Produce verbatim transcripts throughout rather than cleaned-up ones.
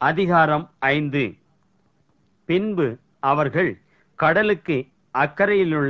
அதிகாரம் ஐந்து. பின்பு அவர்கள் கடலுக்கு அக்கறையிலுள்ள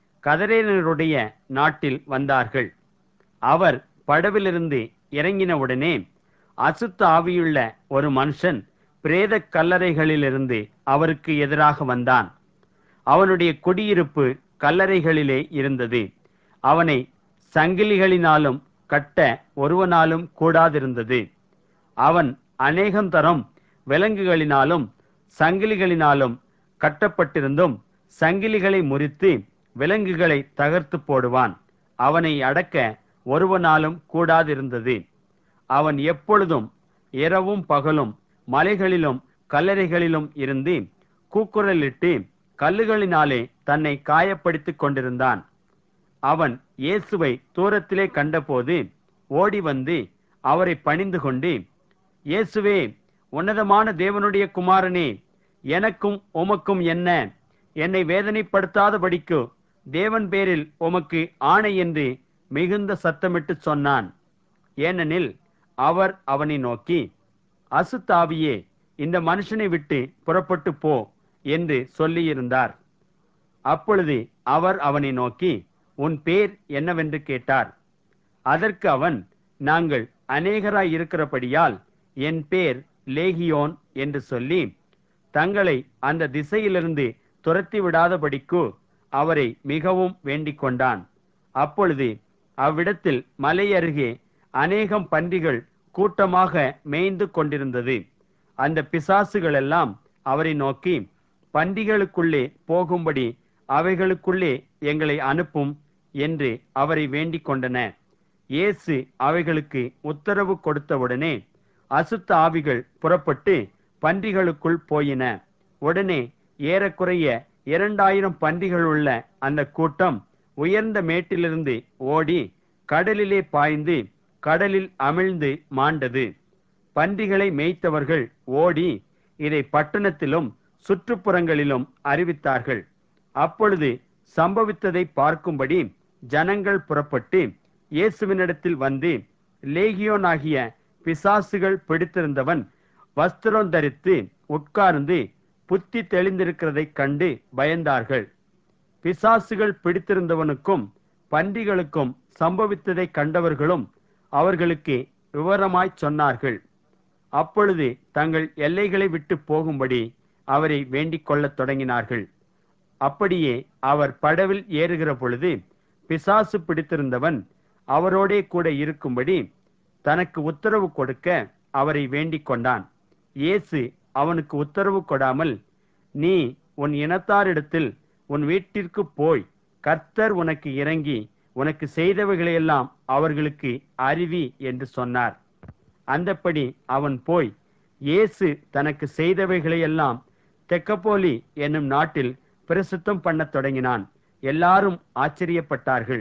கதரேனருடைய நாட்டில் வந்தார்கள். அவர் படவிலிருந்து இறங்கினவுடனே அசுத்த ஆவியுள்ள ஒரு மனுஷன் பிரேத கல்லறைகளிலிருந்து அவருக்கு எதிராக வந்தான். அவனுடைய குடியிருப்பு கல்லறைகளிலே இருந்தது. அவனை சங்கிலிகளினாலும் கட்ட ஒருவனாலும் கூடாதிருந்தது. அவன் அநேகந்தரம் விலங்குகளினாலும் சங்கிலிகளினாலும் கட்டப்பட்டிருந்தும் சங்கிலிகளை முறித்து விலங்குகளை தகர்த்து போடுவான். அவனை அடக்க ஒருவனாலும் கூடாதிருந்தது. அவன் எப்பொழுதும் இரவும் பகலும் மலைகளிலும் கல்லறைகளிலும் இருந்து கூக்குரலிட்டு கல்லுகளினாலே தன்னை காயப்படுத்திக் கொண்டிருந்தான். அவன் இயேசுவை தூரத்திலே கண்டபோது ஓடி வந்து அவரை பணிந்து கொண்டு, இயேசுவே, உன்னதமான தேவனுடைய குமாரனே, எனக்கும் உமக்கும் என்ன? என்னை வேதனைப்படுத்தாதபடிக்கு தேவன் பேரில் உமக்கு ஆணை என்று மிகுந்த சத்தமிட்டு சொன்னான். ஏனெனில் அவர் அவனை நோக்கி, அசுத்தாவியே, இந்த மனுஷனை விட்டு புறப்பட்டு போ என்று சொல்லியிருந்தார். அப்பொழுது அவர் அவனை நோக்கி, உன் பேர் என்னவென்று கேட்டார். அதற்கு அவன், நாங்கள் அநேகராய் இருக்கிறபடியால் என் பேர் லேகியோன் என்று சொல்லி, தங்களை அந்த திசையிலிருந்து துரத்தி விடாதபடிக்கு அவரை மிகவும் வேண்டிக் கொண்டான். அப்பொழுது அவ்விடத்தில் மலை அருகே அநேகம் பன்றிகள் கூட்டமாக மேய்ந்து கொண்டிருந்தது. அந்த பிசாசுகள் எல்லாம் அவரை நோக்கி, பன்றிகளுக்குள்ளே போகும்படி அவைகளுக்குள்ளே எங்களை அனுப்பும் என்று அவரை வேண்டிக் கொண்டன. இயேசு அவைகளுக்கு உத்தரவு கொடுத்தவுடனே அசுத்த ஆவிகள் புறப்பட்டு பன்றிகளுக்குள் போயின. உடனே ஏறக்குறைய இரண்டாயிரம் பன்றிகள் உள்ள அந்த கூட்டம் உயர்ந்த மேட்டிலிருந்து ஓடி கடலிலே பாய்ந்து கடலில் அமிழ்ந்து மாண்டது. பன்றிகளை மேய்த்தவர்கள் ஓடி இதை பட்டணத்திலும் சுற்றுப்புறங்களிலும் அறிவித்தார்கள். அப்பொழுது சம்பவித்ததை பார்க்கும்படி ஜனங்கள் புறப்பட்டு இயேசுவினிடத்தில் வந்து, லேகியோனாகிய பிசாசுகள் பிடித்திருந்தவன் வஸ்திரம் தரித்து உட்கார்ந்து புத்தி தெளிந்திருக்கிறதைக் கண்டு பயந்தார்கள். பிசாசுகள் பிடித்திருந்தவனுக்கும் பன்றிகளுக்கும் சம்பவித்ததை கண்டவர்களும் அவர்களுக்கு விவரமாய்ச் சொன்னார்கள். அப்பொழுது தங்கள் எல்லைகளை விட்டு போகும்படி அவரை வேண்டிக் கொள்ளத் தொடங்கினார்கள். அப்படியே அவர் படவில் ஏறுகிற பொழுது பிசாசு பிடித்திருந்தவன் அவரோடே கூட இருக்கும்படி தனக்கு உத்தரவு கொடுக்க அவரை வேண்டிக் கொண்டான். இயேசு அவனுக்கு உத்தரவு கொடாமல், நீ உன் இனத்தாரிடத்தில் உன் வீட்டிற்கு போய் கர்த்தர் உனக்கு இறங்கி உனக்கு செய்தவைகளையெல்லாம் அவர்களுக்கு அறிவி என்று சொன்னார். அந்தப்படி அவன் போய் இயேசு தனக்கு செய்தவைகளையெல்லாம் தெக்கப்போலி என்னும் நாட்டில் பிரசித்தம் பண்ணத் தொடங்கினான். எல்லாரும் ஆச்சரியப்பட்டார்கள்.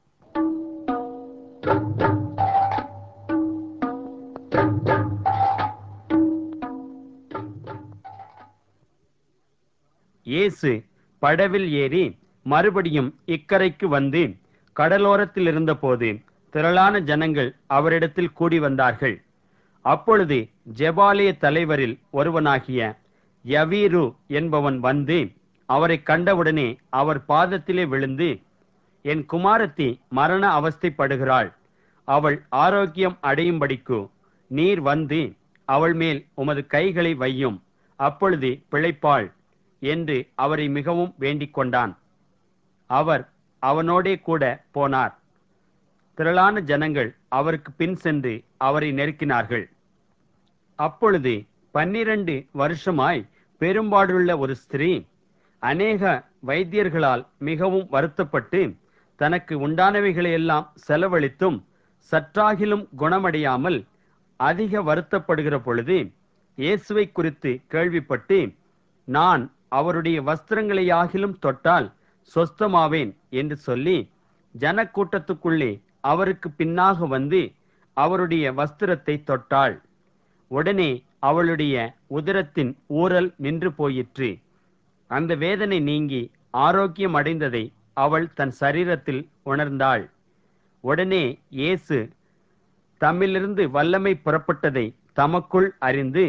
இயேசு படவில் ஏறி மறுபடியும் இக்கரைக்கு வந்து கடலோரத்தில் இருந்தபோது திரளான ஜனங்கள் அவரிடத்தில் கூடி வந்தார்கள். அப்பொழுது ஜெபாலய தலைவரில் ஒருவனாகிய யவீரு என்பவன் வந்து அவரை கண்டவுடனே அவர் பாதத்திலே விழுந்து, என் குமாரத்தி மரண அவஸ்தைப்படுகிறாள். அவள் ஆரோக்கியம் அடையும்படிக்கு நீர் வந்து அவள் மேல் உமது கைகளை வையும், அப்பொழுது பிழைப்பாள் என்று அவரை மிகவும் வேண்டிக் கொண்டான். அவர் அவனோடே கூட போனார். திரளான ஜனங்கள் அவருக்கு பின் சென்று அவரை நெருக்கினார்கள். அப்பொழுது பன்னிரண்டு வருஷமாய் பெரும்பாடுள்ள ஒரு ஸ்திரீ அநேக வைத்தியர்களால் மிகவும் வருத்தப்பட்டு தனக்கு உண்டானவைகளையெல்லாம் செலவழித்தும் சற்றாகிலும் குணமடையாமல் அதிக வருத்தப்படுகிற பொழுது இயேசுவை குறித்து கேள்விப்பட்டு, நான் அவருடைய வஸ்திரங்களையாகிலும் தொட்டால் சொஸ்தமாவேன் என்று சொல்லி ஜனக்கூட்டத்துக்குள்ளே அவருக்கு பின்னாக வந்து அவருடைய வஸ்திரத்தை தொட்டாள். உடனே அவளுடைய உதரத்தின் ஊறல் நின்று போயிற்று. அந்த வேதனை நீங்கி ஆரோக்கியம் அடைந்ததை அவள் தன் சரீரத்தில் உணர்ந்தாள். உடனே இயேசு தம்மிலிருந்து வல்லமை புறப்பட்டதை தமக்குள் அறிந்து,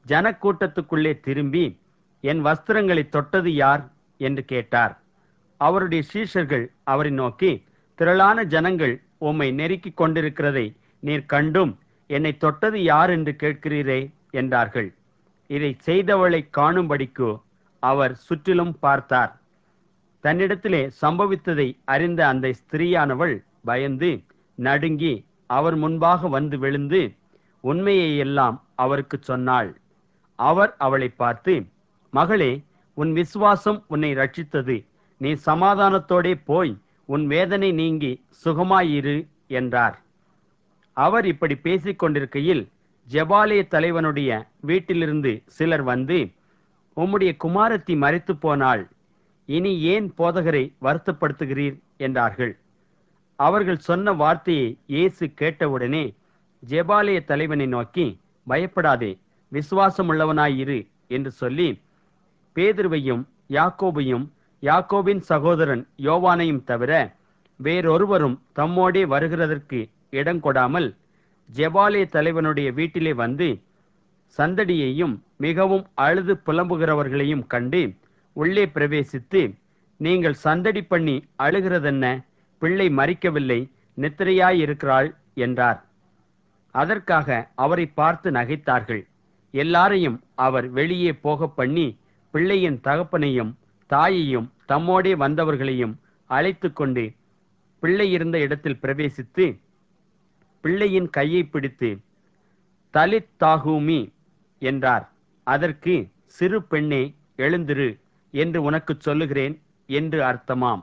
ஜனக்கூட்டத்துக்குள்ளே திரும்பி, என் வஸ்திரங்களை தொட்டது யார் என்று கேட்டார். அவருடைய சீஷர்கள் அவரை நோக்கி, திரளான ஜனங்கள் உம்மை நெருக்கிக் கொண்டிருக்கிறதை நீர் கண்டும் என்னை தொட்டது யார் என்று கேட்கிறீரே என்றார்கள். இதை செய்தவளை காணும்படிக்கு அவர் சுற்றிலும் பார்த்தார். தன்னிடத்திலே சம்பவித்ததை அறிந்த அந்த ஸ்திரீயானவள் பயந்து நடுங்கி அவர் முன்பாக வந்து விழுந்து உண்மையை எல்லாம் அவருக்கு சொன்னாள். அவர் அவளை பார்த்து, மகளே, உன் விசுவாசம் உன்னை ரட்சித்தது. நீ சமாதானத்தோடே போய் உன் வேதனை நீங்கி சுகமாயிரு என்றார். அவர் இப்படி பேசிக் கொண்டிருக்கையில் ஜெபாலய தலைவனுடைய வீட்டிலிருந்து சிலர் வந்து, உம்முடைய குமாரத்தி மரித்து போனாள், இனி ஏன் போதகரை வருத்தப்படுத்துகிறீர் என்றார்கள். அவர்கள் சொன்ன வார்த்தையை இயேசு கேட்டவுடனே ஜெபாலய தலைவனை நோக்கி, பயப்படாதே, விசுவாசமுள்ளவனாயிரு என்று சொல்லி பேதுருவையும் யாக்கோபையும் யாக்கோபின் சகோதரன் யோவானையும் தவிர வேறொருவரும் தம்மோடே வருகிறதற்கு இடங்கொடாமல் ஜெபாலய தலைவனுடைய வீட்டிலே வந்து சந்தடியையும் மிகவும் அழுது புலம்புகிறவர்களையும் கண்டு உள்ளே பிரவேசித்து, நீங்கள் சந்தடி பண்ணி அழுகிறதென்ன? பிள்ளை மரிக்கவில்லை, நித்திரையாயிருக்கிறாள் என்றார். அதற்காக அவரை பார்த்து நகைத்தார்கள். எல்லாரையும் அவர் வெளியே போக பண்ணி பிள்ளையின் தகப்பனையும் தாயையும் தம்மோடே வந்தவர்களையும் அழைத்து கொண்டு பிள்ளை இருந்த இடத்தில் பிரவேசித்து பிள்ளையின் கையை பிடித்து தலித் தாகூமி என்றார். அதற்கு, சிறு பெண்ணே எழுந்திரு என்று உனக்கு சொல்லுகிறேன் என்று அர்த்தமாம்.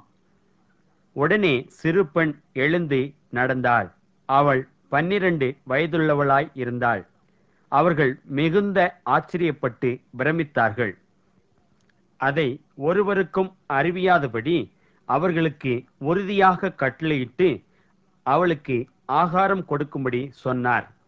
உடனே சிறு பெண் எழுந்து நடந்தாள். அவள் பன்னிரண்டு வயதுள்ளவளாய் இருந்தாள். அவர்கள் மிகுந்த ஆச்சரியப்பட்டு பிரமித்தார்கள். அதை ஒருவருக்கும் அறிவியாதபடி அவர்களுக்கு உறுதியாக கட்டளையிட்டு அவளுக்கு ஆகாரம் கொடுக்கும்படி சொன்னார்.